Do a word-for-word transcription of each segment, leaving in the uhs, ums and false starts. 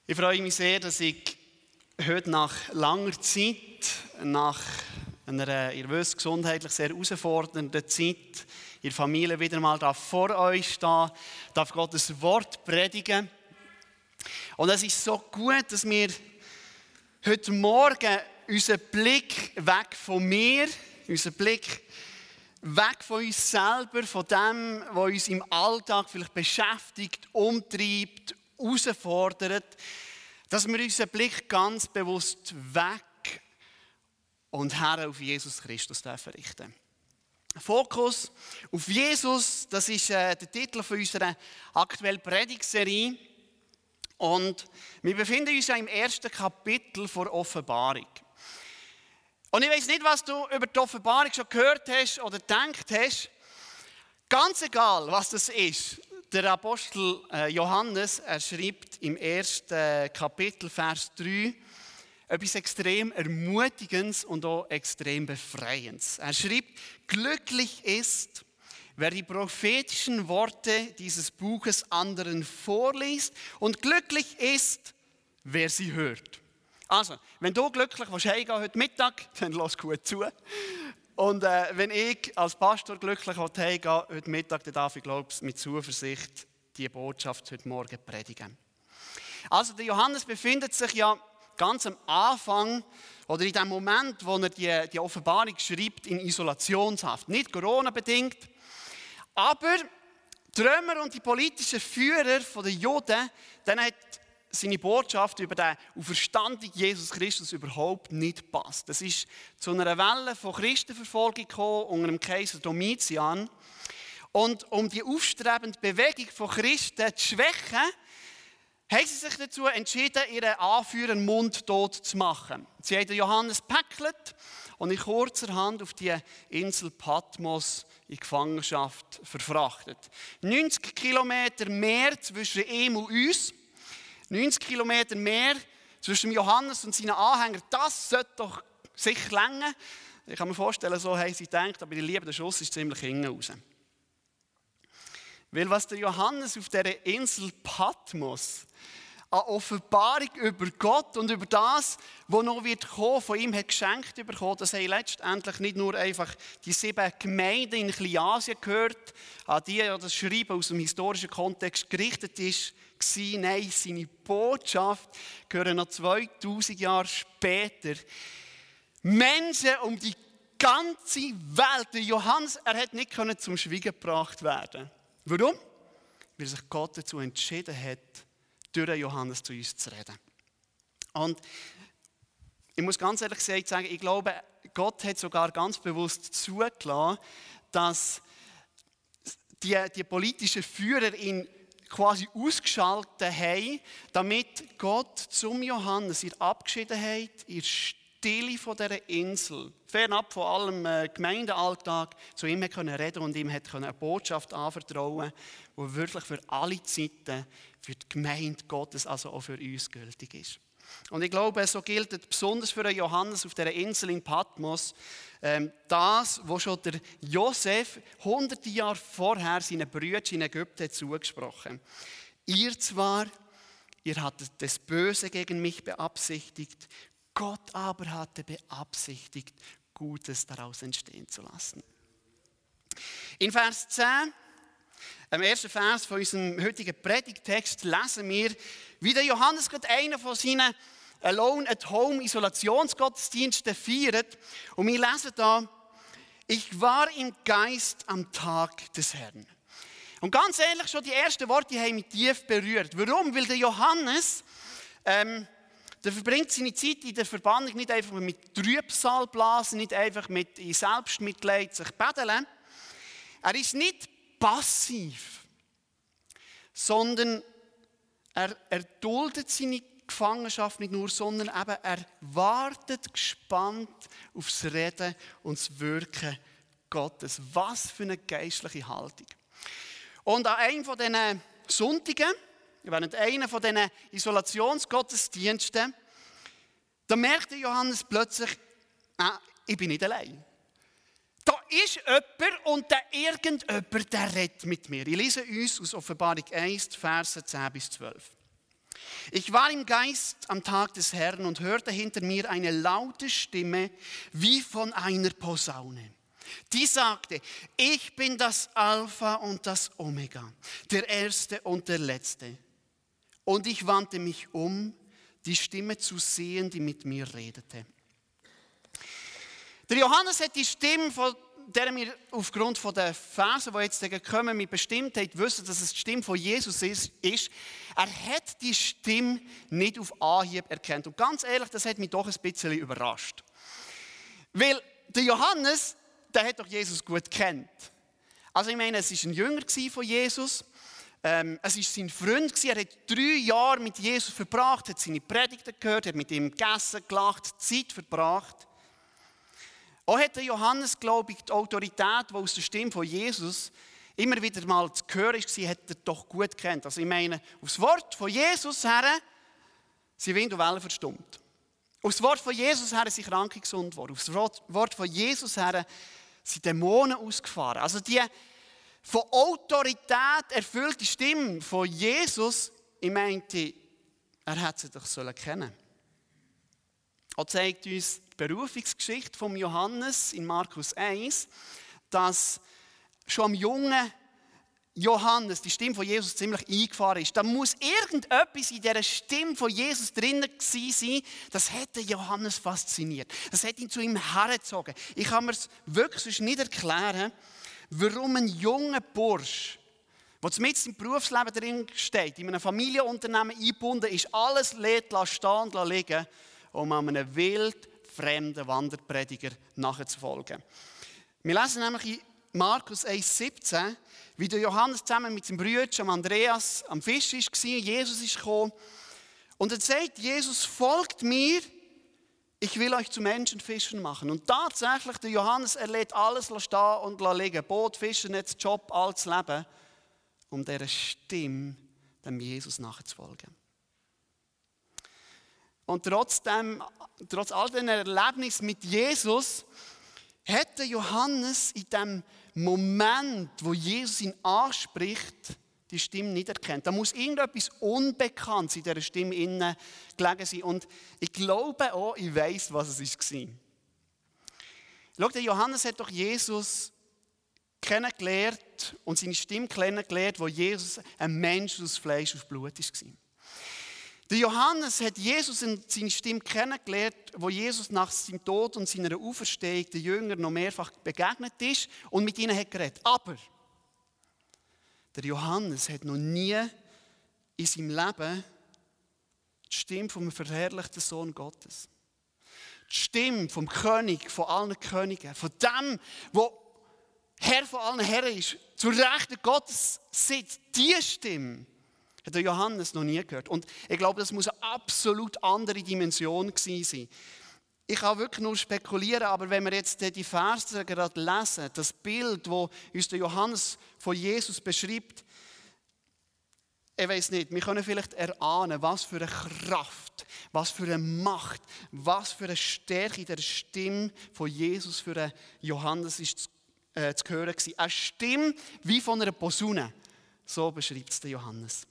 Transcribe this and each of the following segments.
Ich freue mich sehr, dass ich heute nach langer Zeit, nach einer, ihr wisst, gesundheitlich sehr herausfordernden Zeit, in der Familie wieder mal vor euch stehen, darf Gottes Wort predigen. Und es ist so gut, dass wir heute Morgen unseren Blick weg von mir, unseren Blick weg von uns selber, von dem, was uns im Alltag vielleicht beschäftigt, umtreibt, herausfordert, dass wir unseren Blick ganz bewusst weg und her auf Jesus Christus dürfen richten. Fokus auf Jesus, das ist äh, der Titel von unserer aktuellen Predigtserie. Und wir befinden uns ja im ersten Kapitel der Offenbarung. Und ich weiß nicht, was du über die Offenbarung schon gehört hast oder gedacht hast. Ganz egal, was das ist. Der Apostel Johannes, er schreibt im ersten Kapitel, Vers drei, etwas extrem Ermutigendes und auch extrem Befreiendes. Er schreibt, glücklich ist, wer die prophetischen Worte dieses Buches anderen vorliest, und glücklich ist, wer sie hört. Also, wenn du glücklich heimgehen willst heute Mittag, dann lass gut zu. Und äh, wenn ich als Pastor glücklich heimgehe heute Mittag, dann darf ich, glaube ich, mit Zuversicht diese Botschaft heute Morgen predigen. Also, der Johannes befindet sich ja ganz am Anfang oder in dem Moment, wo er die, die Offenbarung schreibt, in Isolationshaft. Nicht Corona-bedingt, aber die Römer und die politischen Führer der Juden, denen hat seine Botschaft über den auferstandenen Jesus Christus überhaupt nicht gepasst. Es ist zu einer Welle von Christenverfolgung gekommen unter dem Kaiser Domitian. Und um die aufstrebende Bewegung von Christen zu schwächen, haben sie sich dazu entschieden, ihren Anführer mundtot zu machen. Sie haben Johannes gepäckelt und in kurzer Hand auf die Insel Patmos in Gefangenschaft verfrachtet. neunzig Kilometer mehr zwischen ihm und uns. neunzig Kilometer mehr zwischen Johannes und seinen Anhängern, das sollte doch sicher länger. Ich kann mir vorstellen, so haben sie gedacht, aber die Liebe, der Schuss ist ziemlich hinten raus. Weil was der Johannes auf dieser Insel Patmos an Offenbarung über Gott und über das, was noch wird kommen, von ihm hat geschenkt bekommen, das haben letztendlich nicht nur einfach die sieben Gemeinden in Kleinasien gehört, an die das Schreiben aus dem historischen Kontext gerichtet ist, war. Nein, seine Botschaft gehören noch zweitausend Jahre später Menschen um die ganze Welt. Der Johannes, er hat nicht zum Schweigen gebracht werden. Warum? Weil sich Gott dazu entschieden hat, durch Johannes zu uns zu reden. Und ich muss ganz ehrlich gesagt sagen, ich glaube, Gott hat sogar ganz bewusst zugelassen, dass die, die politischen Führer ihn quasi ausgeschaltet haben, damit Gott zum Johannes in der Abgeschiedenheit, in der Stille von dieser Insel, fernab von allem äh, Gemeindealltag, zu ihm reden konnte und ihm eine Botschaft anvertrauen, die wirklich für alle Zeiten, für die Gemeinde Gottes, also auch für uns gültig ist. Und ich glaube, so gilt es besonders für den Johannes auf dieser Insel in Patmos, ähm, das, was schon der Josef hunderte Jahre vorher seinen Brüdern in Ägypten zugesprochen. Ihr zwar, ihr hattet das Böse gegen mich beabsichtigt, Gott aber hatte beabsichtigt, Gutes daraus entstehen zu lassen. In Vers zehn, im ersten Vers von unserem heutigen Predigtext, lesen wir, wie der Johannes gerade einen von seinen Alone-at-Home-Isolationsgottesdiensten feiert. Und wir lesen da, ich war im Geist am Tag des Herrn. Und ganz ehrlich, schon die ersten Worte die haben mich tief berührt. Warum? Weil der Johannes, ähm, der verbringt seine Zeit in der Verbannung nicht einfach mit Trübsalblasen, nicht einfach mit in Selbstmitleid sich betteln. Er ist nicht passiv, sondern er, er duldet seine Gefangenschaft nicht nur, sondern eben er wartet gespannt auf das Reden und das Wirken Gottes. Was für eine geistliche Haltung. Und an einem von diesen Sonntagen, während einer von diesen Isolationsgottesdiensten, da merkte Johannes plötzlich, ah, ich bin nicht allein. Da ist jemand und der irgendjemand, der redet mit mir. Ich lese uns aus Offenbarung eins, Verse zehn bis zwölf. Ich war im Geist am Tag des Herrn und hörte hinter mir eine laute Stimme wie von einer Posaune. Die sagte, ich bin das Alpha und das Omega, der Erste und der Letzte. Und ich wandte mich um, die Stimme zu sehen, die mit mir redete. Der Johannes hat die Stimme, von der wir aufgrund der Verse, die jetzt kommen, mit Bestimmtheit wissen, dass es die Stimme von Jesus ist. Er hat die Stimme nicht auf Anhieb erkannt. Und ganz ehrlich, das hat mich doch ein bisschen überrascht. Weil der Johannes, der hat doch Jesus gut gekannt. Also ich meine, es war ein Jünger von Jesus. Ähm, es war sein Freund. Er hat drei Jahre mit Jesus verbracht, hat seine Predigten gehört, hat mit ihm gegessen, gelacht, Zeit verbracht. Auch hat der Johannes, glaube ich, die Autorität, die aus der Stimme von Jesus immer wieder mal zu hören war, hat er doch gut gekannt. Also ich meine, auf das Wort von Jesus her sind Wind und Wellen verstummt. Auf das Wort von Jesus her sind Kranke gesund worden. Auf das Wort von Jesus her sind Dämonen ausgefahren. Also die von Autorität erfüllte Stimme von Jesus, ich meinte, er hätte sie doch sollen kennen. Auch zeigt uns die Berufungsgeschichte von Johannes in Markus eins, dass schon am jungen Johannes die Stimme von Jesus ziemlich eingefahren ist. Da muss irgendetwas in dieser Stimme von Jesus drinnen sein, das hätte Johannes fasziniert. Das hat ihn zu ihm hergezogen. Ich kann mir es wirklich nicht erklären, warum ein junger Bursch, der mitten im Berufsleben drin steht, in einem Familienunternehmen eingebunden ist, alles lässt stehen und liegen, um einem wild fremden Wanderprediger nachzufolgen. Wir lesen nämlich in Markus eins siebzehn, wie der Johannes zusammen mit seinem Bruder Andreas am Fisch war, Jesus ist gekommen. Und er sagt, Jesus, folgt mir, ich will euch zu Menschenfischern machen. Und tatsächlich, der Johannes, er lässt alles stehen und liegen. Boot, Fischernetz, Job, alles Leben, um dieser Stimme dem Jesus nachzufolgen. Und trotzdem, trotz all diesen Erlebnissen mit Jesus, hat der Johannes in dem Moment, wo Jesus ihn anspricht, die Stimme nicht erkennt. Da muss irgendetwas Unbekanntes in dieser Stimme innen gelegen sein. Und ich glaube auch, ich weiss, was es war. Schau, der Johannes hat doch Jesus kennengelernt und seine Stimme kennengelernt, wo Jesus ein Mensch aus Fleisch und Blut war. Der Johannes hat Jesus und seine Stimme kennengelernt, wo Jesus nach seinem Tod und seiner Auferstehung den Jüngern noch mehrfach begegnet ist und mit ihnen hat geredet. Aber der Johannes hat noch nie in seinem Leben die Stimme vom verherrlichten Sohn Gottes, die Stimme vom König, von allen Königen, von dem, der Herr von allen Herren ist, zu Rechten Gottes sitzt, diese Stimme hat der Johannes noch nie gehört. Und ich glaube, das muss eine absolut andere Dimension gewesen sein. Ich kann wirklich nur spekulieren, aber wenn wir jetzt die Verse gerade lesen, das Bild, das uns der Johannes von Jesus beschreibt, ich weiß nicht, wir können vielleicht erahnen, was für eine Kraft, was für eine Macht, was für eine Stärke in der Stimme von Jesus für den Johannes ist zu, äh, zu hören war. Eine Stimme wie von einer Posaune. So beschreibt es der Johannes.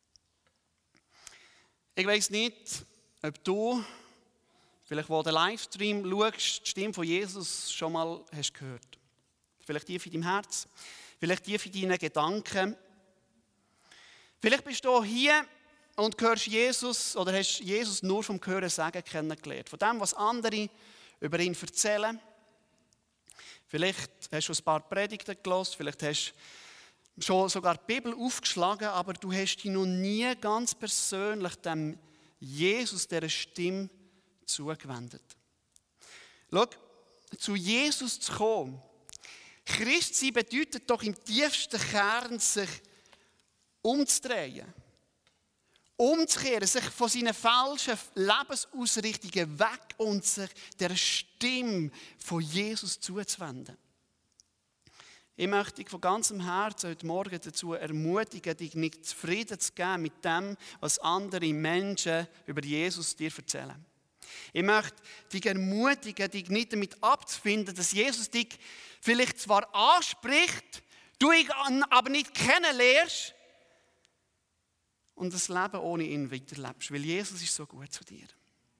Ich weiss nicht, ob du, vielleicht wo den Livestream schaust, die Stimme von Jesus schon mal hast gehört. Vielleicht tief in deinem Herz, vielleicht tief in deinen Gedanken. Vielleicht bist du hier und hörst Jesus oder hast Jesus nur vom Hören sagen kennengelernt. Von dem, was andere über ihn erzählen. Vielleicht hast du ein paar Predigten gehört, vielleicht hast du schon sogar die Bibel aufgeschlagen, aber du hast dich noch nie ganz persönlich dem Jesus, dieser Stimme, zugewendet. Schau, zu Jesus zu kommen. Christsein bedeutet doch im tiefsten Kern, sich umzudrehen. Umzukehren, sich von seinen falschen Lebensausrichtungen weg und sich der Stimme von Jesus zuzuwenden. Ich möchte dich von ganzem Herzen heute Morgen dazu ermutigen, dich nicht zufrieden zu geben mit dem, was andere Menschen über Jesus dir erzählen. Ich möchte dich ermutigen, dich nicht damit abzufinden, dass Jesus dich vielleicht zwar anspricht, du ihn aber nicht kennenlernst und das Leben ohne ihn weiterlebst, weil Jesus ist so gut zu dir.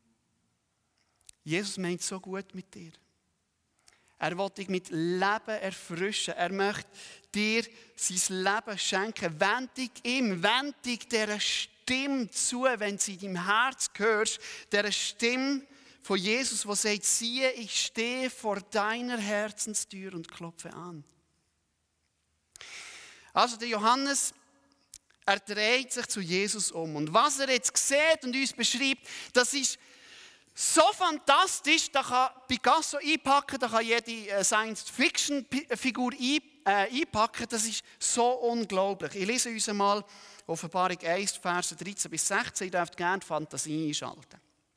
Jesus meint so gut mit dir. Er will dich mit Leben erfrischen. Er möchte dir sein Leben schenken. Wend dich ihm, wend dich dieser Stimme zu, wenn sie in deinem Herz hörst, dieser Stimme von Jesus, die sagt, siehe, ich stehe vor deiner Herzenstür und klopfe an. Also der Johannes, er dreht sich zu Jesus um. Und was er jetzt sieht und uns beschreibt, das ist so fantastisch, da kann Picasso einpacken, da kann jede Science-Fiction-Figur einpacken. Das ist so unglaublich. Ich lese uns einmal Offenbarung eins, Verse dreizehn bis sechzehn. Ihr dürft gerne die Fantasie einschalten.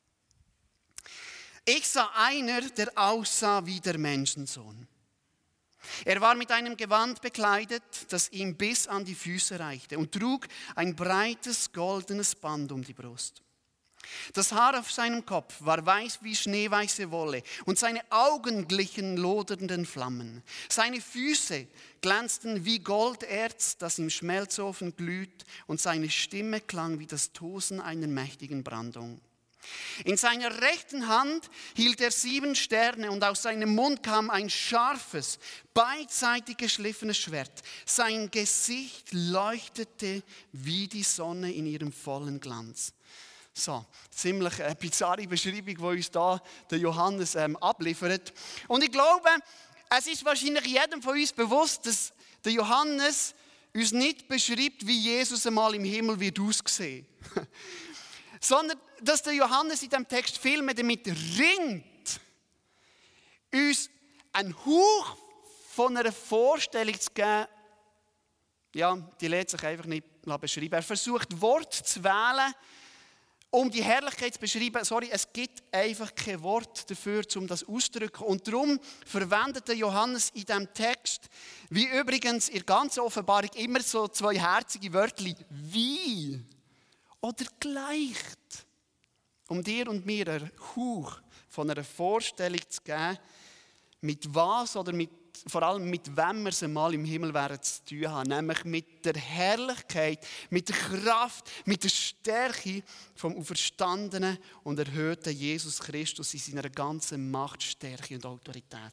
Ich sah einer, der aussah wie der Menschensohn. Er war mit einem Gewand bekleidet, das ihm bis an die Füße reichte, und trug ein breites goldenes Band um die Brust. Das Haar auf seinem Kopf war weiß wie schneeweiße Wolle und seine Augen glichen lodernden Flammen. Seine Füße glänzten wie Golderz, das im Schmelzofen glüht, und seine Stimme klang wie das Tosen einer mächtigen Brandung. In seiner rechten Hand hielt er sieben Sterne und aus seinem Mund kam ein scharfes, beidseitig geschliffenes Schwert. Sein Gesicht leuchtete wie die Sonne in ihrem vollen Glanz. So, ziemlich eine bizarre Beschreibung, die uns da der Johannes ähm, abliefert. Und ich glaube, es ist wahrscheinlich jedem von uns bewusst, dass der Johannes uns nicht beschreibt, wie Jesus einmal im Himmel wird aussehen. Sondern, dass der Johannes in diesem Text viel mehr damit ringt, uns einen Hauch von einer Vorstellung zu geben, ja, die lässt sich einfach nicht beschreiben. Er versucht, Worte zu wählen, um die Herrlichkeit zu beschreiben. Sorry, es gibt einfach kein Wort dafür, um das auszudrücken. Und darum verwendet der Johannes in diesem Text, wie übrigens in der ganzen Offenbarung, immer so zwei herzige Wörter, wie oder gleicht, um dir und mir einen Hauch von einer Vorstellung zu geben, mit was oder mit, vor allem mit wem wir es einmal im Himmel werden zu tun haben. Nämlich mit der Herrlichkeit, mit der Kraft, mit der Stärke vom auferstandenen und erhöhten Jesus Christus in seiner ganzen Macht, Stärke und Autorität.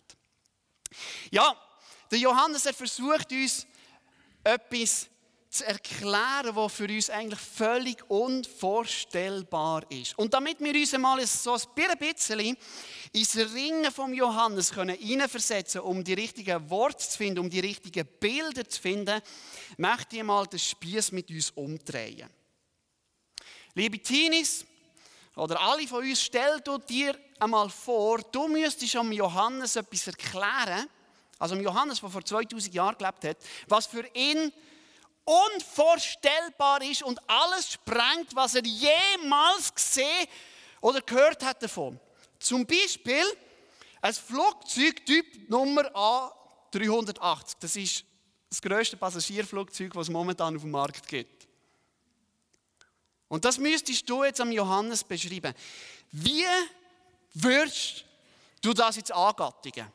Ja, der Johannes, er versucht uns etwas zu erklären, was für uns eigentlich völlig unvorstellbar ist. Und damit wir uns einmal so ein bisschen ins Ringen vom Johannes können hineinversetzen können, um die richtigen Worte zu finden, um die richtigen Bilder zu finden, möchte ich mal den Spieß mit uns umdrehen. Liebe Teenies, oder alle von uns, stell du dir einmal vor, du müsstest am Johannes etwas erklären, also am Johannes, der vor zweitausend Jahren gelebt hat, was für ihn unvorstellbar ist und alles sprengt, was er jemals gesehen oder gehört hat davon. Zum Beispiel ein Flugzeugtyp Nummer A dreihundertachtzig. Das ist das grösste Passagierflugzeug, das es momentan auf dem Markt gibt. Und das müsstest du jetzt am Johannes beschreiben. Wie würdest du das jetzt angattigen?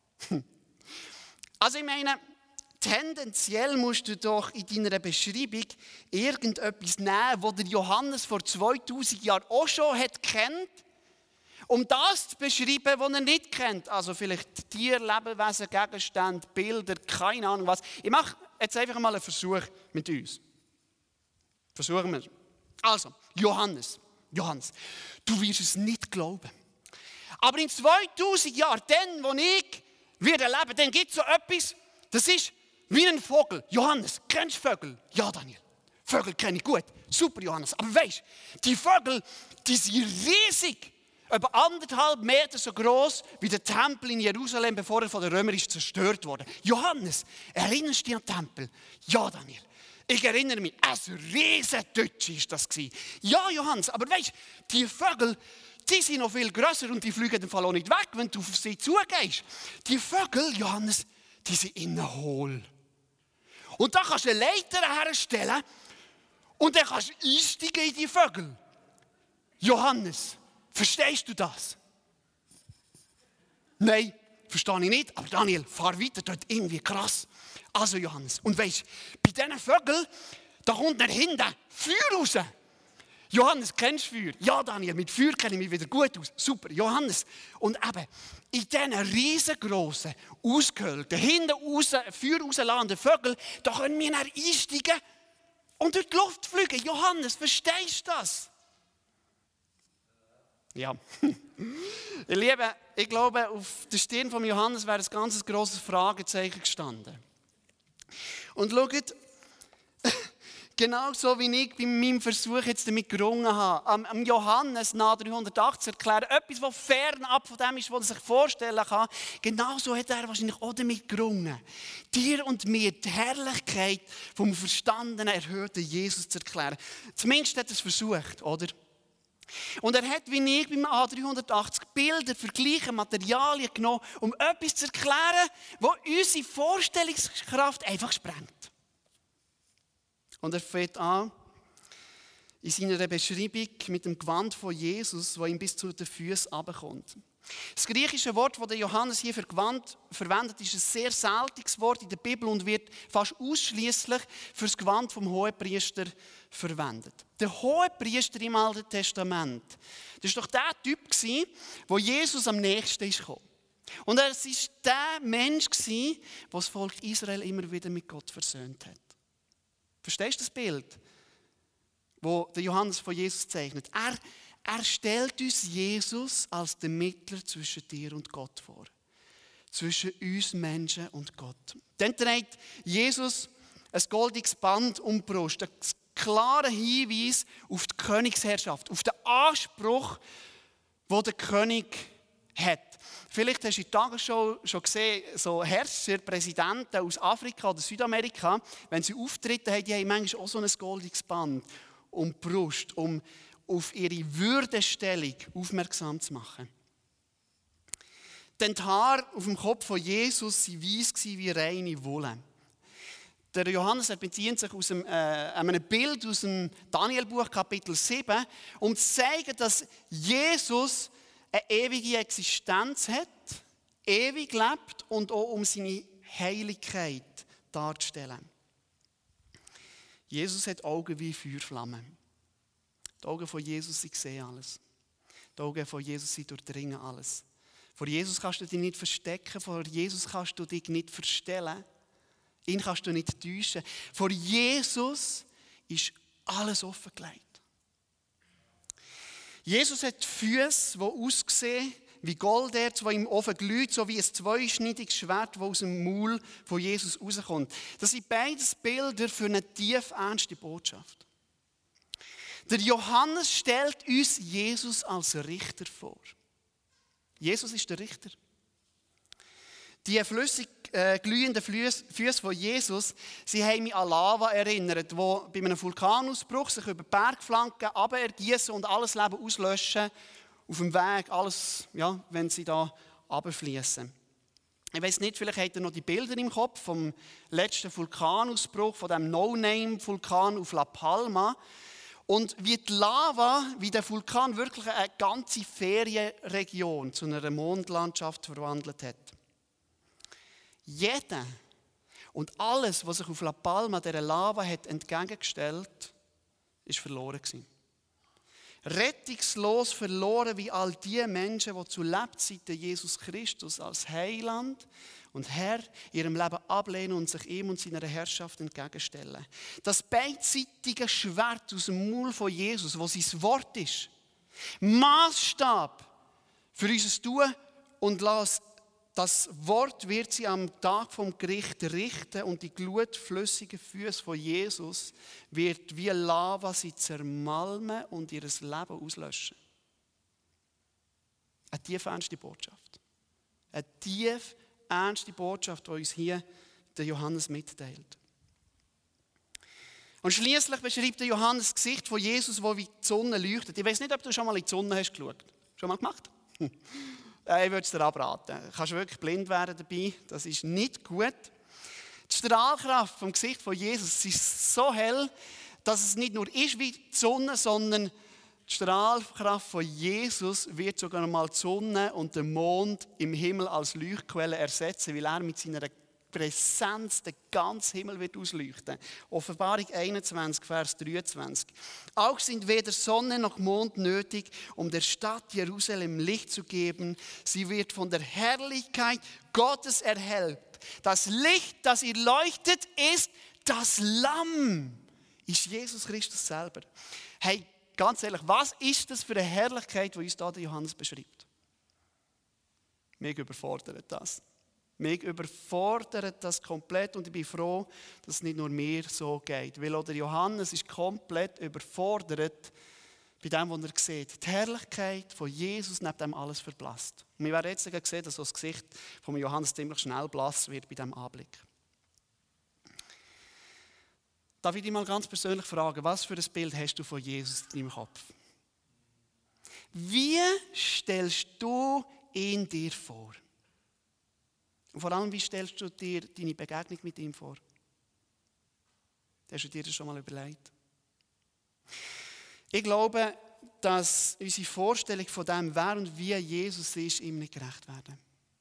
Also ich meine, tendenziell musst du doch in deiner Beschreibung irgendetwas nehmen, was der Johannes vor zweitausend Jahren auch schon hat kennt, um das zu beschreiben, was er nicht kennt. Also vielleicht Tier, Lebewesen, Gegenstände, Bilder, keine Ahnung was. Ich mache jetzt einfach mal einen Versuch mit uns. Versuchen wir. Also, Johannes, Johannes, du wirst es nicht glauben. Aber in zweitausend Jahren, dann, wo ich wieder lebe, dann gibt es so etwas, das ist wie ein Vogel. Johannes, kennst du Vögel? Ja, Daniel. Vögel kenne ich gut. Super, Johannes. Aber weißt du, die Vögel, die sind riesig. Etwa anderthalb Meter so groß wie der Tempel in Jerusalem, bevor er von den Römern ist zerstört wurde. Johannes, erinnerst du dich an den Tempel? Ja, Daniel. Ich erinnere mich, ein Riesendütsch war das. Ja, Johannes, aber weißt du, die Vögel, die sind noch viel grösser und die fliegen im Fall auch nicht weg, wenn du auf sie zugehst. Die Vögel, Johannes, die sind innen hohl. Und da kannst du eine Leiter herstellen und dann kannst du einsteigen in die Vögel. Johannes, verstehst du das? Nein, verstehe ich nicht. Aber Daniel, fahr weiter, dort irgendwie krass. Also Johannes, und weisst, bei diesen Vögeln, Da kommt nach hinten Feuer raus. Johannes, kennst du Feuer? Ja, Daniel, mit Feuer kenne ich mich wieder gut aus. Super, Johannes. Und eben, in diesen riesengroßen, ausgehöhlten, hinten raus, Feuer rausladenden Vögel, da können wir dann einsteigen und durch die Luft fliegen. Johannes, verstehst du das? Ja. Ihr Lieben, ich glaube, auf der Stirn von Johannes wäre ein ganz grosses Fragezeichen gestanden. Und schaut, genau so wie ich bei meinem Versuch jetzt damit gerungen habe, am, am Johannes nach dreihundertacht zu erklären, etwas, was fernab von dem ist, was er sich vorstellen kann, genau so hat er wahrscheinlich auch damit gerungen. Dir und mir die Herrlichkeit vom verstandenen, erhörten Jesus zu erklären. Zumindest hat er es versucht, oder? Und er hat, wie ich beim A dreihundertachtzig, Bilder, Vergleiche, Materialien genommen, um etwas zu erklären, das unsere Vorstellungskraft einfach sprengt. Und er fängt an, in seiner Beschreibung mit dem Gewand von Jesus, das ihm bis zu den Füßen runterkommt. Das griechische Wort, das Johannes hier für Gewand verwendet, ist ein sehr seltenes Wort in der Bibel und wird fast ausschließlich für das Gewand vom Hohepriester verwendet. Der Hohepriester im Alten Testament, das war doch der Typ, der Jesus am nächsten kam. Und er war der Mensch, der das Volk Israel immer wieder mit Gott versöhnt hat. Verstehst du das Bild, das Johannes von Jesus zeichnet? Er, er stellt uns Jesus als den Mittler zwischen dir und Gott vor. Zwischen uns Menschen und Gott. Dann trägt Jesus ein goldiges Band um die Brust. Ein klarer Hinweis auf die Königsherrschaft, auf den Anspruch, den der König hat. Vielleicht hast du in der Tagesschau schon gesehen, so Herrscher, Präsidenten aus Afrika oder Südamerika, wenn sie Auftritte haben, die haben manchmal auch so ein goldiges Band um die Brust, um auf ihre Würdestellung aufmerksam zu machen. Denn die Haare auf dem Kopf von Jesus waren weiss wie reine Wolle. Der Johannes er bezieht sich aus einem, äh, einem Bild aus dem Daniel-Buch, Kapitel sieben, um zu zeigen, dass Jesus eine ewige Existenz hat, ewig lebt und auch um seine Heiligkeit darzustellen. Jesus hat Augen wie Feuerflammen. Die Augen von Jesus, sie sehen alles. Die Augen von Jesus, sie durchdringen alles. Vor Jesus kannst du dich nicht verstecken, vor Jesus kannst du dich nicht verstellen. Ihn kannst du nicht täuschen. Vor Jesus ist alles offengelegt. Jesus hat Füße, die aussehen wie Golderz, die im Ofen glüht, so wie ein zweischneidiges Schwert, das aus dem Maul von Jesus rauskommt. Das sind beides Bilder für eine tief ernste Botschaft. Der Johannes stellt uns Jesus als Richter vor. Jesus ist der Richter. Die flüssig äh, glühenden Füße von Jesus, sie haben mich an Lava erinnert, die bei einem Vulkanausbruch sich über Bergflanken runterergießen und alles Leben auslöschen auf dem Weg, alles, ja, wenn sie da runterfließen. Ich weiss nicht, vielleicht habt ihr noch die Bilder im Kopf vom letzten Vulkanausbruch, von dem No-Name-Vulkan auf La Palma. Und wie die Lava, wie der Vulkan wirklich eine ganze Ferienregion zu einer Mondlandschaft verwandelt hat. Jeder und alles, was sich auf La Palma dieser Lava hat entgegengestellt, ist verloren gewesen. Rettungslos verloren wie all die Menschen, die zu Lebzeiten Jesus Christus als Heiland und Herr ihrem Leben ablehnen und sich ihm und seiner Herrschaft entgegenstellen. Das beidseitige Schwert aus dem Maul von Jesus, wo sein Wort ist, Maßstab für unser Tun und Lassen. Das Wort wird sie am Tag vom Gericht richten und die glutflüssigen Füße von Jesus wird wie Lava sie zermalmen und ihr Leben auslöschen. Eine tief ernste Botschaft. Eine tief ernste Botschaft, die uns hier der Johannes mitteilt. Und schließlich beschreibt der Johannes das Gesicht von Jesus, wo wie die Sonne leuchtet. Ich weiß nicht, ob du schon mal in die Sonne hast geschaut. Schon mal gemacht? Ich würde es dir abraten. Du kannst wirklich blind werden dabei. Das ist nicht gut. Die Strahlkraft vom Gesicht von Jesus ist so hell, dass es nicht nur ist wie die Sonne, sondern die Strahlkraft von Jesus wird sogar mal die Sonne und den Mond im Himmel als Leuchtquelle ersetzen, weil er mit seiner Präsenz, der ganze Himmel wird ausleuchten. Offenbarung einundzwanzig, Vers dreiundzwanzig. Auch sind weder Sonne noch Mond nötig, um der Stadt Jerusalem Licht zu geben. Sie wird von der Herrlichkeit Gottes erhellt. Das Licht, das ihr leuchtet, ist das Lamm. Ist Jesus Christus selber. Hey, ganz ehrlich, was ist das für eine Herrlichkeit, die uns da der Johannes beschreibt? Mich überfordert das. Mich überfordert das komplett und ich bin froh, dass es nicht nur mir so geht. Weil auch der Johannes ist komplett überfordert bei dem, was er sieht. Die Herrlichkeit von Jesus neben dem alles verblasst. Und wir werden jetzt sehen, dass das Gesicht von Johannes ziemlich schnell blass wird bei diesem Anblick. Darf ich dich mal ganz persönlich fragen, was für ein Bild hast du von Jesus in deinem Kopf? Wie stellst du ihn dir vor? Und vor allem, wie stellst du dir deine Begegnung mit ihm vor? Hast du dir das schon mal überlegt? Ich glaube, dass unsere Vorstellung von dem, wer und wie Jesus ist, ihm nicht gerecht werden.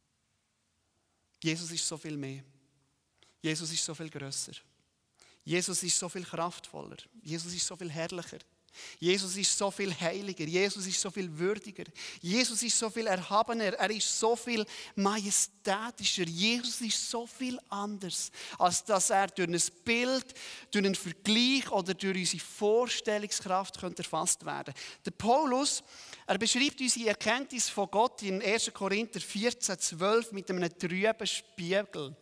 Jesus ist so viel mehr. Jesus ist so viel grösser. Jesus ist so viel kraftvoller. Jesus ist so viel herrlicher. Jesus ist so viel heiliger. Jesus ist so viel würdiger. Jesus ist so viel erhabener. Er ist so viel majestätischer. Jesus ist so viel anders, als dass er durch ein Bild, durch einen Vergleich oder durch unsere Vorstellungskraft könnte erfasst werden. Der Paulus, er beschreibt unsere Erkenntnis von Gott in erster Korinther vierzehn, zwölf mit einem trüben Spiegel.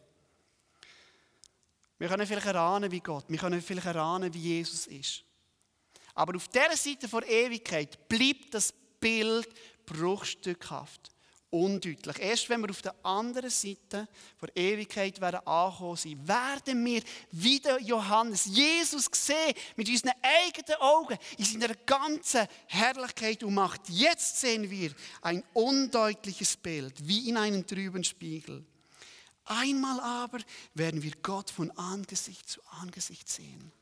Wir können vielleicht erahnen, wie Gott, wir können vielleicht erahnen, wie Jesus ist. Aber auf dieser Seite der Ewigkeit bleibt das Bild bruchstückhaft, undeutlich. Erst wenn wir auf der anderen Seite der Ewigkeit werden angekommen sind, werden wir wieder Johannes, Jesus sehen, mit unseren eigenen Augen, in seiner ganzen Herrlichkeit und Macht. Jetzt sehen wir ein undeutliches Bild, wie in einem trüben Spiegel. Einmal aber werden wir Gott von Angesicht zu Angesicht sehen.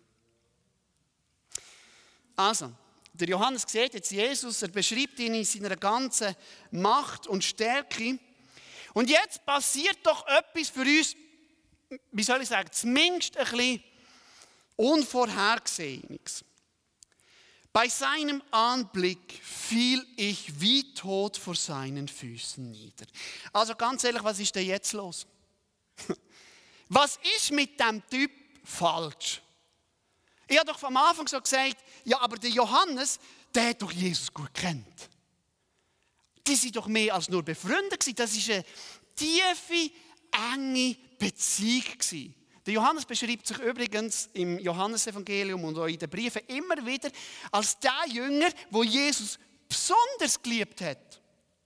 Also, der Johannes sieht jetzt Jesus, er beschreibt ihn in seiner ganzen Macht und Stärke. Und jetzt passiert doch etwas für uns, wie soll ich sagen, zumindest ein bisschen Unvorhergesehenes. Bei seinem Anblick fiel ich wie tot vor seinen Füßen nieder. Also ganz ehrlich, was ist denn jetzt los? Was ist mit dem Typ falsch? Ich habe doch am Anfang so gesagt, ja, aber der Johannes, der hat doch Jesus gut gekannt. Die sind doch mehr als nur befreundet gewesen. Das war eine tiefe, enge Beziehung. Der Johannes beschreibt sich übrigens im Johannesevangelium und auch in den Briefen immer wieder als der Jünger, wo Jesus besonders geliebt hat.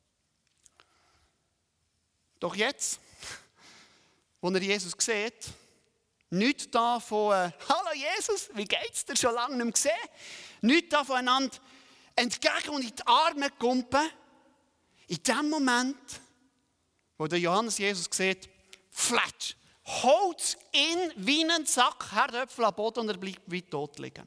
Doch jetzt, wo er Jesus sieht, nicht da von äh, «Hallo Jesus, wie geht's dir? Schon lange nicht mehr gesehen?» Nicht da voneinander entgegen und in die Arme kumpen. In dem Moment, wo der Johannes Jesus sieht, flatsch, holt ihn wie einen Sack Herdöpfel am Boden und er bleibt wie tot liegen.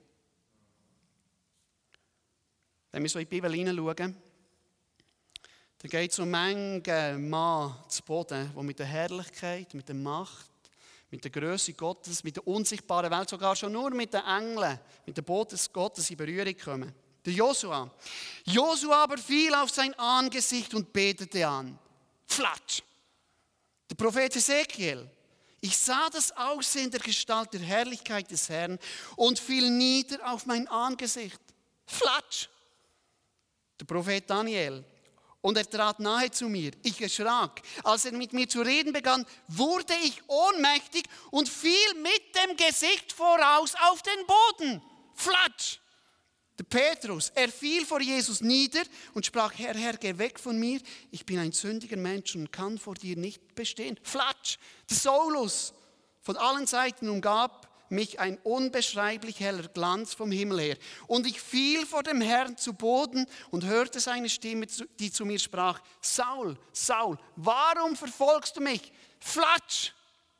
Wenn wir so in die Bibel hineinschauen, dann geht es um manchen Mann zu Boden, der mit der Herrlichkeit, mit der Macht, mit der Größe Gottes, mit der unsichtbaren Welt, sogar schon nur mit den Engeln, mit den Boten Gottes in Berührung kommen. Der Josua. Josua aber fiel auf sein Angesicht und betete an. Flatsch. Der Prophet Ezekiel. Ich sah das Aussehen der Gestalt der Herrlichkeit des Herrn und fiel nieder auf mein Angesicht. Flatsch. Der Prophet Daniel. Und er trat nahe zu mir. Ich erschrak. Als er mit mir zu reden begann, wurde ich ohnmächtig und fiel mit dem Gesicht voraus auf den Boden. Flatsch! Der Petrus, er fiel vor Jesus nieder und sprach, Herr, Herr, geh weg von mir. Ich bin ein sündiger Mensch und kann vor dir nicht bestehen. Flatsch! Der Saulus, von allen Seiten umgab mich ein unbeschreiblich heller Glanz vom Himmel her. Und ich fiel vor dem Herrn zu Boden und hörte seine Stimme, die zu mir sprach, Saul, Saul, warum verfolgst du mich? Flatsch!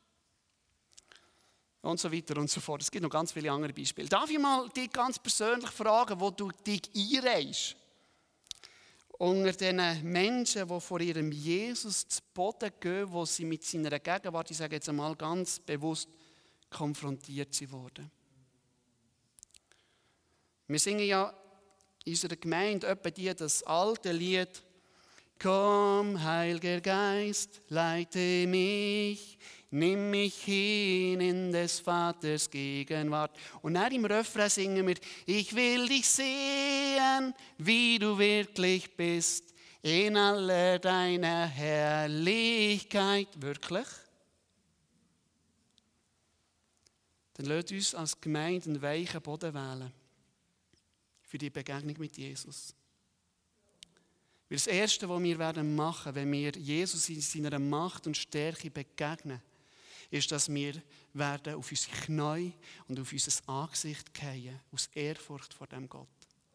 Und so weiter und so fort. Es gibt noch ganz viele andere Beispiele. Darf ich mal dich ganz persönlich fragen, wo du dich einreihst? unter den Menschen, die vor ihrem Jesus zu Boden gehen, wo sie mit seiner Gegenwart, ich sage jetzt einmal ganz bewusst, konfrontiert sie wurden. Wir singen ja in unserer Gemeinde etwa die, das alte Lied Komm, Heiliger Geist, leite mich, nimm mich hin in des Vaters Gegenwart. Und dann im Refrain singen wir, ich will dich sehen, wie du wirklich bist, in aller deiner Herrlichkeit. Wirklich? Dann lasst uns als Gemeinde einen weichen Boden wählen für die Begegnung mit Jesus. Weil das Erste, was wir werden machen, wenn wir Jesus in seiner Macht und Stärke begegnen, ist, dass wir werden auf unsere Knie und auf unser Angesicht fallen, aus Ehrfurcht vor dem Gott.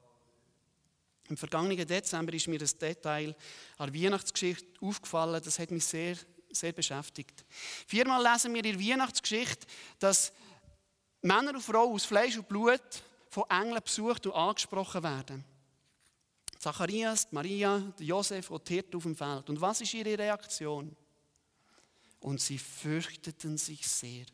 Im vergangenen Dezember ist mir das Detail an der Weihnachtsgeschichte aufgefallen, das hat mich sehr, sehr beschäftigt. Viermal lesen wir in der Weihnachtsgeschichte, dass Männer und Frauen aus Fleisch und Blut von Engeln besucht und angesprochen werden. Zacharias, Maria, Josef und die Hirten auf dem Feld. Und was ist ihre Reaktion? Und sie fürchteten sich sehr.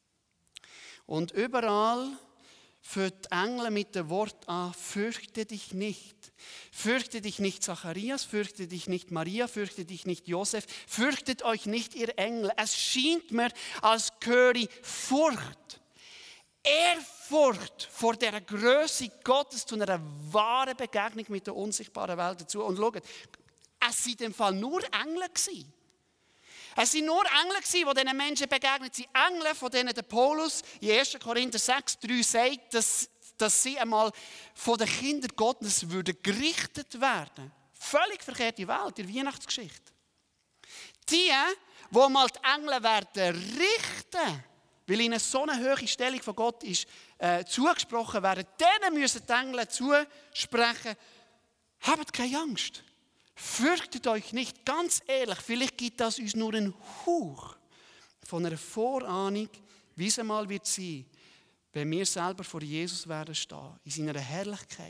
Und überall fängt die Engel mit dem Wort an, fürchte dich nicht. Fürchte dich nicht, Zacharias, fürchte dich nicht, Maria, fürchte dich nicht, Josef. Fürchtet euch nicht, ihr Engel. Es scheint mir, als gehöre Furcht, Ehrfurcht vor der Größe Gottes zu einer wahren Begegnung mit der unsichtbaren Welt dazu. Und schaut, es waren in dem Fall nur Engel gewesen. Es waren nur Engel gewesen, die diesen Menschen begegnet sind. Engel, von denen der Paulus in erster Korinther sechs drei sagt, dass, dass sie einmal von den Kindern Gottes würden gerichtet werden. Völlig verkehrte Welt in der Weihnachtsgeschichte. Die, die mal die Engel werden richten, weil ihnen so eine hohe Stellung von Gott ist, äh, zugesprochen werden, denen müssen die Engel zusprechen, habt keine Angst, fürchtet euch nicht, ganz ehrlich, vielleicht gibt das uns nur einen Hauch von einer Vorahnung, wie es einmal wird sein, wenn wir selber vor Jesus werden stehen, in seiner Herrlichkeit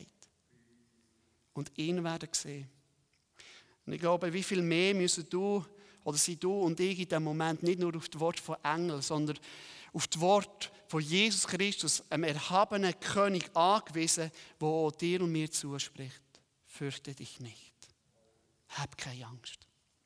und ihn werden sehen. Und ich glaube, wie viel mehr müssen du oder sind du und ich in diesem Moment nicht nur auf das Wort von Engeln, sondern auf das Wort von Jesus Christus, einem erhabenen König, angewiesen, der dir und mir zuspricht. Fürchte dich nicht. Hab keine Angst.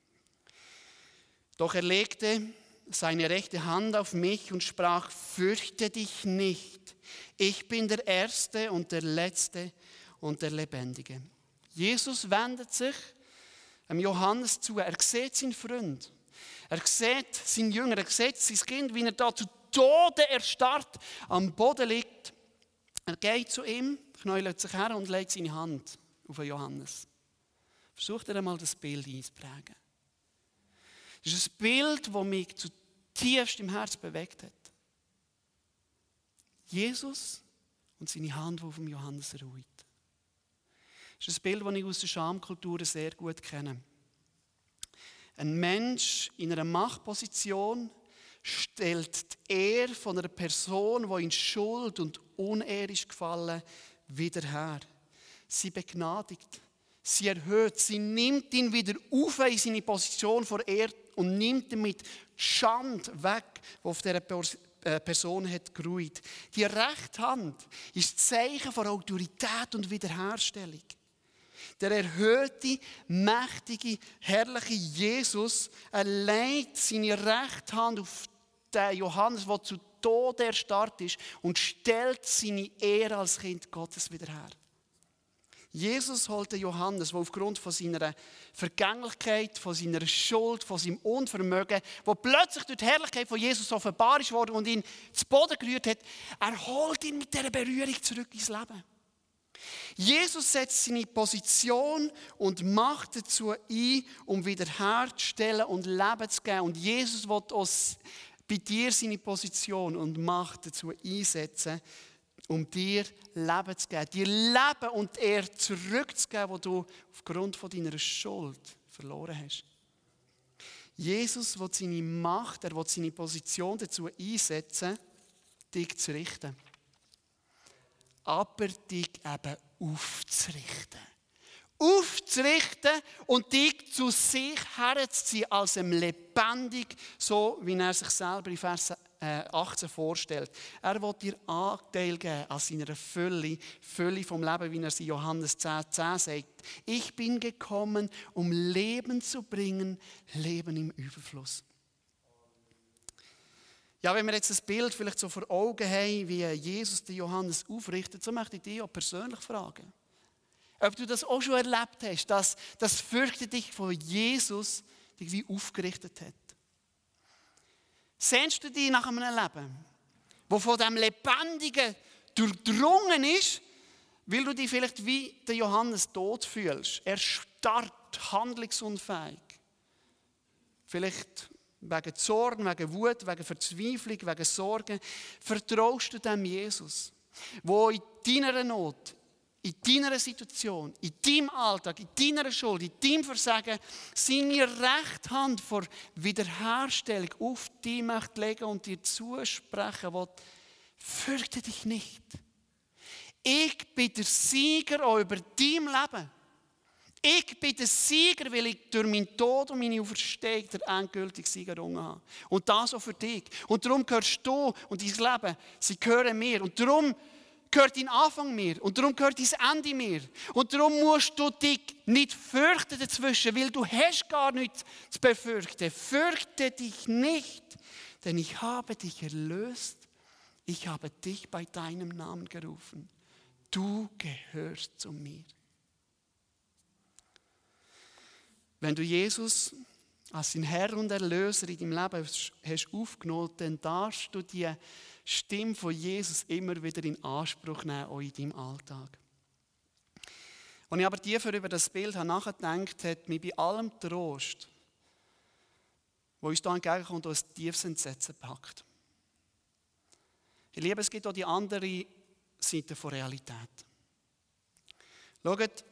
Doch er legte seine rechte Hand auf mich und sprach, fürchte dich nicht. Ich bin der Erste und der Letzte und der Lebendige. Jesus wendet sich dem Johannes zu. Er sieht seinen Freund. Er sieht seinen Jünger. Er sieht sein Kind, wie er da zu Tode erstarrt am Boden liegt. Er geht zu ihm, knäuelt sich her und legt seine Hand auf den Johannes. Versucht er einmal das Bild einzuprägen. Das ist ein Bild, das mich zutiefst im Herz bewegt hat. Jesus und seine Hand, die auf dem Johannes ruht. Das ist ein Bild, das ich aus der Schamkultur sehr gut kenne. Ein Mensch in einer Machtposition stellt die Ehre von einer Person, die in Schuld und Unehre ist gefallen, wieder her. Sie begnadigt, sie erhöht, sie nimmt ihn wieder auf in seine Position vor Ehre und nimmt damit Schande weg, die auf dieser Person hat geruht. Die rechte Hand ist das Zeichen von Autorität und Wiederherstellung. Der erhöhte, mächtige, herrliche Jesus, er legt seine rechte Hand auf den Johannes, der zu Tode erstarrt ist, und stellt seine Ehre als Kind Gottes wieder her. Jesus holt den Johannes, der aufgrund von seiner Vergänglichkeit, von seiner Schuld, von seinem Unvermögen, wo plötzlich durch die Herrlichkeit von Jesus offenbar ist worden und ihn zu Boden gerührt hat, er holt ihn mit dieser Berührung zurück ins Leben. Jesus setzt seine Position und Macht dazu ein, um wiederherzustellen und Leben zu geben. Und Jesus will uns bei dir seine Position und Macht dazu einsetzen, um dir Leben zu geben. Dir Leben und Ehre zurückzugeben, die du aufgrund von deiner Schuld verloren hast. Jesus will seine Macht, er will seine Position dazu einsetzen, dich zu richten. Aber dich eben aufzurichten. Aufzurichten. aufzurichten und dich zu sich herzuziehen als ein lebendig, so wie er sich selber in Vers achtzehn vorstellt. Er will dir Anteil geben an seiner Fülle, Fülle vom Leben, wie er es in Johannes zehn, zehn sagt. Ich bin gekommen, um Leben zu bringen, Leben im Überfluss. Ja, wenn wir jetzt das Bild vielleicht so vor Augen haben, wie Jesus den Johannes aufrichtet, so möchte ich dich auch persönlich fragen. Ob du das auch schon erlebt hast, dass das Fürchte dich von Jesus dich wie aufgerichtet hat. Sehnst du dich nach einem Leben, das von dem Lebendigen durchdrungen ist, weil du dich vielleicht wie der Johannes tot fühlst, erstarrt, handlungsunfähig. Vielleicht wegen Zorn, wegen Wut, wegen Verzweiflung, wegen Sorgen. Vertraust du dem Jesus, wo in deiner Not, in deiner Situation, in deinem Alltag, in deiner Schuld, in deinem Versagen seine rechte Hand vor Wiederherstellung auf dich möchte legen und dir zusprechen will, fürchte dich nicht. Ich bin der Sieger auch über dein Leben. Ich bin der Sieger, weil ich durch meinen Tod und meine Auferstehung der endgültige Sieger errungen habe. Und das auch für dich. Und darum gehörst du und dein Leben, sie gehören mir. Und darum gehört dein Anfang mir. Und darum gehört dein Ende mir. Und darum musst du dich nicht fürchten dazwischen, weil du hast gar nichts zu befürchten. Fürchte dich nicht, denn ich habe dich erlöst. Ich habe dich bei deinem Namen gerufen. Du gehörst zu mir. Wenn du Jesus als dein Herr und Erlöser in deinem Leben hast aufgenommen, dann darfst du die Stimme von Jesus immer wieder in Anspruch nehmen, auch in deinem Alltag. Als ich aber tiefer über das Bild nachgedacht habe, hat mich bei allem Trost, wo uns da entgegenkommt, auch ein tiefes Entsetzen gepackt. Ich liebe, es gibt auch die andere Seite von Realität. Schaut,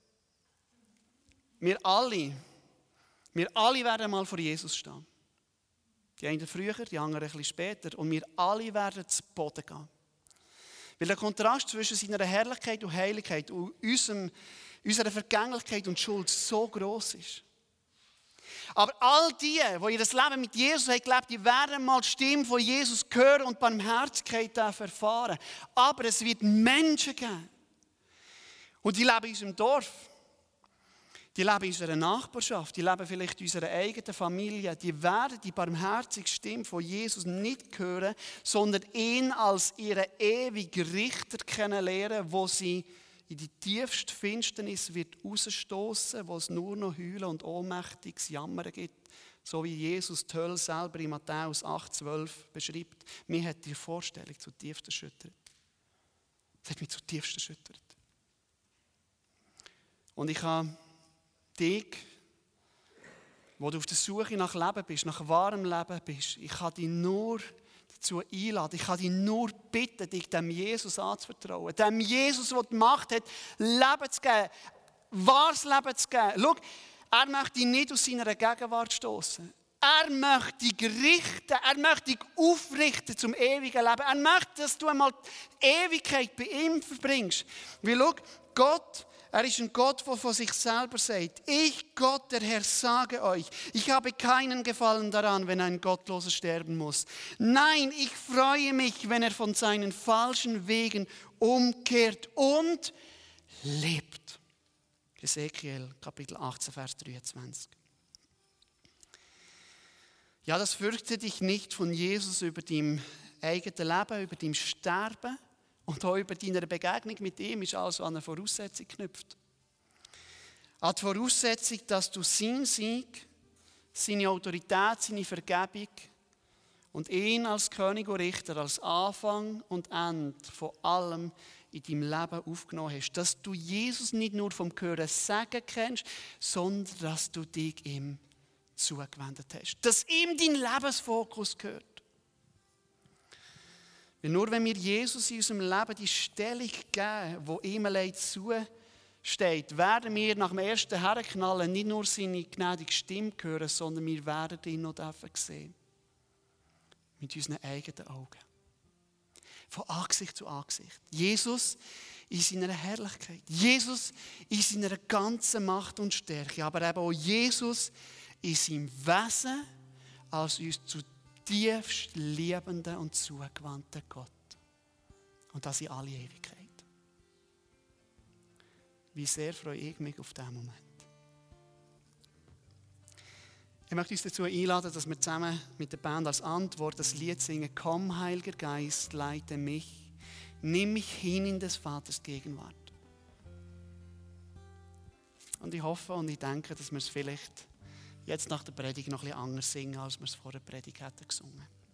wir alle, wir alle werden mal vor Jesus stehen. Die einen früher, die anderen ein bisschen später. Und wir alle werden zu Boden gehen. Weil der Kontrast zwischen seiner Herrlichkeit und Heiligkeit und unserem, unserer Vergänglichkeit und Schuld so gross ist. Aber all die, die ihr Leben mit Jesus haben gelebt, die werden mal die Stimme von Jesus hören und Barmherzigkeit erfahren. Aber es wird Menschen geben. Und die leben in unserem Dorf. Die leben in unserer Nachbarschaft, die leben vielleicht in unserer eigenen Familie. Die werden die barmherzige Stimme von Jesus nicht hören, sondern ihn als ihren ewigen Richter kennenlernen, wo sie in die tiefste Finsternis wird rausstoßen, wo es nur noch Heulen und ohnmächtiges Jammern gibt. So wie Jesus die Hölle selber in Matthäus acht, zwölf beschreibt. Mir hat die Vorstellung zutiefst erschüttert. Das hat mich zutiefst erschüttert. Und ich habe dich, wo du auf der Suche nach Leben bist, nach wahrem Leben bist, ich kann dich nur dazu einladen, ich kann dich nur bitten, dich dem Jesus anzuvertrauen. Dem Jesus, der die Macht hat, Leben zu geben, wahres Leben zu geben. Schau, er möchte dich nicht aus seiner Gegenwart stoßen. Er möchte dich richten, er möchte dich aufrichten zum ewigen Leben. Er möchte, dass du einmal die Ewigkeit bei ihm verbringst. Weil schau, Gott, er ist ein Gott, der von sich selber sagt, ich, Gott, der Herr, sage euch, ich habe keinen Gefallen daran, wenn ein Gottloser sterben muss. Nein, ich freue mich, wenn er von seinen falschen Wegen umkehrt und lebt. Ezekiel, Kapitel achtzehn, Vers dreiundzwanzig. Ja, das fürchte dich nicht von Jesus über dein eigenes Leben, über dein Sterben. Und auch über deine Begegnung mit ihm ist also an eine Voraussetzung geknüpft. An die Voraussetzung, dass du seinen Sieg, seine Autorität, seine Vergebung und ihn als König und Richter, als Anfang und Ende von allem in deinem Leben aufgenommen hast. Dass du Jesus nicht nur vom Hören sagen kennst, sondern dass du dich ihm zugewendet hast. Dass ihm dein Lebensfokus gehört. Weil nur wenn wir Jesus in unserem Leben die Stellung geben, die ihm allein zusteht, werden wir nach dem ersten Herknallen nicht nur seine gnädige Stimme hören, sondern wir werden ihn noch sehen. Mit unseren eigenen Augen. Von Angesicht zu Angesicht. Jesus in seiner Herrlichkeit. Jesus in seiner ganzen Macht und Stärke. Aber eben auch Jesus in seinem Wesen als uns zutiefst liebenden und zugewandten Gott. Und das in alle Ewigkeit. Wie sehr freue ich mich auf diesen Moment. Ich möchte uns dazu einladen, dass wir zusammen mit der Band als Antwort das Lied singen. Komm, Heiliger Geist, leite mich, nimm mich hin in des Vaters Gegenwart. Und ich hoffe und ich denke, dass wir es vielleicht jetzt nach der Predigt noch ein bisschen anders singen, als wir es vor der Predigt hätten gesungen.